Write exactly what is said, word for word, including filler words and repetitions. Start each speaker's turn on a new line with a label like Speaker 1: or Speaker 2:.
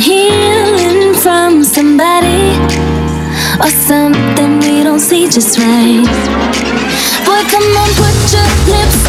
Speaker 1: healing from somebody or something we don't see just right. Boy, come on, put your lips